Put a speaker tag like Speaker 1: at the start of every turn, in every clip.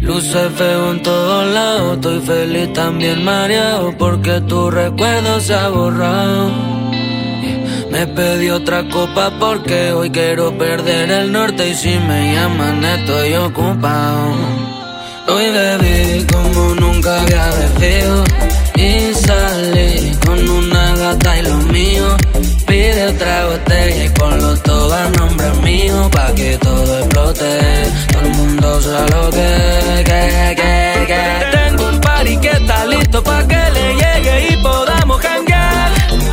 Speaker 1: Luce feo en todos lados, estoy feliz también mareado, porque tu recuerdo se ha borrado. Me pedí otra copa porque hoy quiero perder el norte, y si me llaman estoy ocupado. Hoy bebí como nunca había bebido y salí con una gata y lo mío. Pide otra botella y ponlo todo a nombre mío, pa' que todo explote, todo el mundo sabe lo que. Tengo un party que está listo pa' que le llegue y podamos janguear.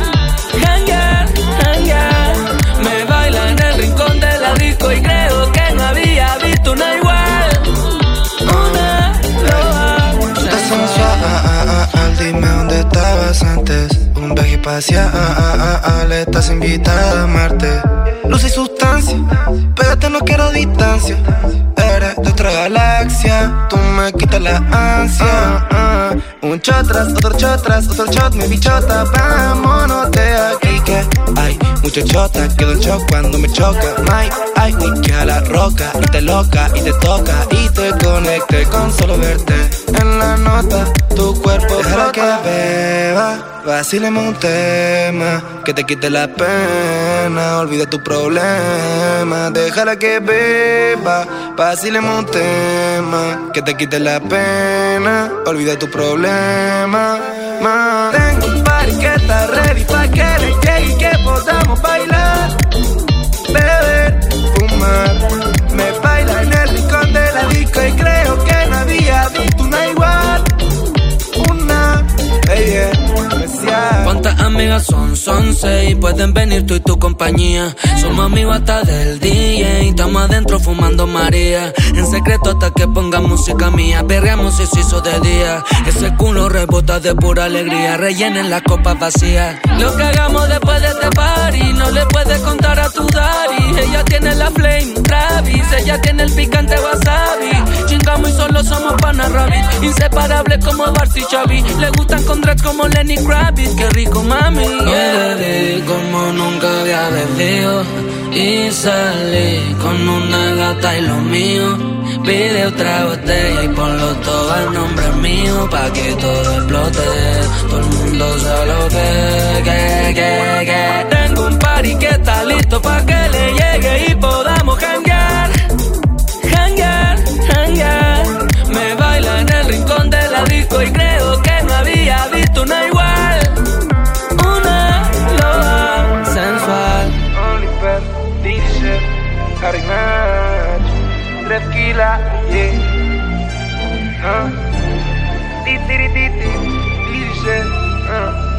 Speaker 1: Me baila en el rincón de la disco y creo que no había visto una igual. Una loa.
Speaker 2: Tú estás sensual, dime dónde estabas antes. Un viaje espacial, estás invitada a Marte. Luz y sustancia, pégate, no quiero distancia. Eres de otra galaxia, tú me quitas la ansia. Un shot tras otro shot, mi bichota. Vámonos de aquí que hay mucha chota. Quedo en shock cuando me choca. Ay, ni que a la roca. Y te loca, y te toca, y te conecte con solo verte en la nota. Tu cuerpo deja que beba, vacilemos un tema que te quite la pena, olvida tu problema. Déjala que beba, vacilemos un tema que te quite la pena, olvida tu problema. Tengo un party que está ready pa' que le llegue y que podamos bailar, beber, fumar. Me baila en el rincón de la disco y creo que no había visto una igual. Una, especial.
Speaker 1: ¿Cuántas amigas son? Son 6. Pueden venir tú y tu compañía. Somos amigos hasta del DJ. Estamos adentro fumando María. En secreto hasta que ponga música mía. Perreamos y se hizo de día. Ese culo rebota de pura alegría. Rellenen las copas vacías. Lo que hagamos después de este party no le puedes contar a tu daddy. Ella tiene la flame Travis, ella tiene el picante wasabi. Chingamos y solo somos pana rabbit. Inseparables como Barcy y Chavi. Le gustan con dreads como Lenny Kravitz. Qué rico, mami. Hoy bebí como nunca había bebido y salí con una gata y lo mío. Pide otra botella y ponlo todo al nombre mío, pa' que todo explote, todo el mundo sabe lo que. Tengo un party que está listo pa' que le llegue y podamos janguear. Me baila en el rincón de la disco y creo que no había visto una igual. Una loa sensual.
Speaker 2: Oliver, DJ, Harinach, Trefkila, yeah. Titi, DJ,